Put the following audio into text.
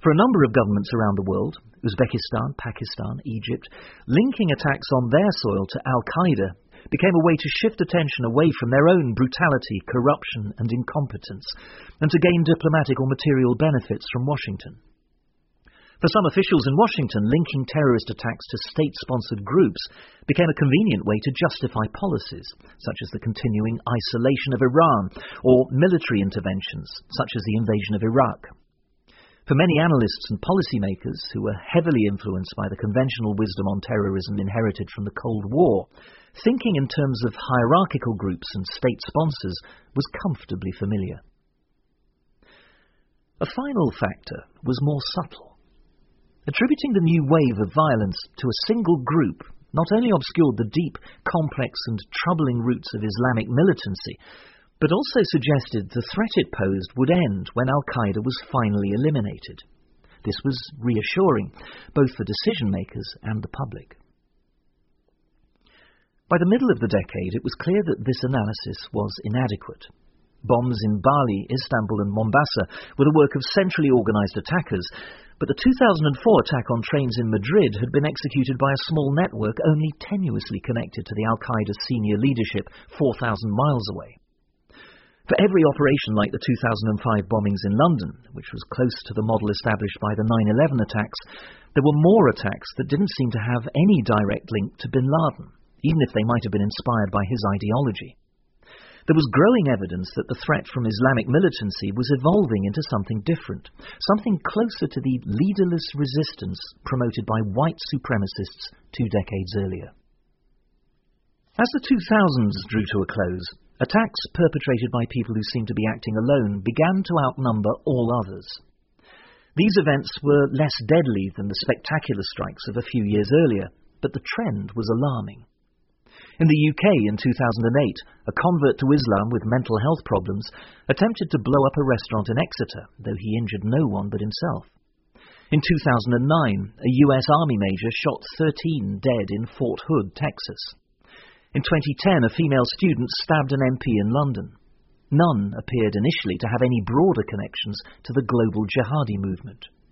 For a number of governments around the world, Uzbekistan, Pakistan, Egypt, linking attacks on their soil to Al-Qaeda became a way to shift attention away from their own brutality, corruption and incompetence, and to gain diplomatic or material benefits from Washington. For some officials in Washington, linking terrorist attacks to state-sponsored groups became a convenient way to justify policies, such as the continuing isolation of Iran, or military interventions, such as the invasion of Iraq. For many analysts and policymakers who were heavily influenced by the conventional wisdom on terrorism inherited from the Cold War, thinking in terms of hierarchical groups and state sponsors was comfortably familiar. A final factor was more subtle. Attributing the new wave of violence to a single group not only obscured the deep, complex and troubling roots of Islamic militancy, but also suggested the threat it posed would end when Al-Qaeda was finally eliminated. This was reassuring, both for decision-makers and the public. By the middle of the decade, it was clear that this analysis was inadequate. Bombs in Bali, Istanbul and Mombasa were the work of centrally organized attackers, but the 2004 attack on trains in Madrid had been executed by a small network only tenuously connected to the Al-Qaeda senior leadership 4,000 miles away. For every operation like the 2005 bombings in London, which was close to the model established by the 9/11 attacks, there were more attacks that didn't seem to have any direct link to bin Laden, even if they might have been inspired by his ideology. There was growing evidence that the threat from Islamic militancy was evolving into something different, something closer to the leaderless resistance promoted by white supremacists 2 decades earlier. As the 2000s drew to a close, attacks perpetrated by people who seemed to be acting alone began to outnumber all others. These events were less deadly than the spectacular strikes of a few years earlier, but the trend was alarming. In the UK in 2008, a convert to Islam with mental health problems attempted to blow up a restaurant in Exeter, though he injured no one but himself. In 2009, a US Army major shot 13 dead in Fort Hood, Texas. In 2010, a female student stabbed an MP in London. None appeared initially to have any broader connections to the global jihadi movement.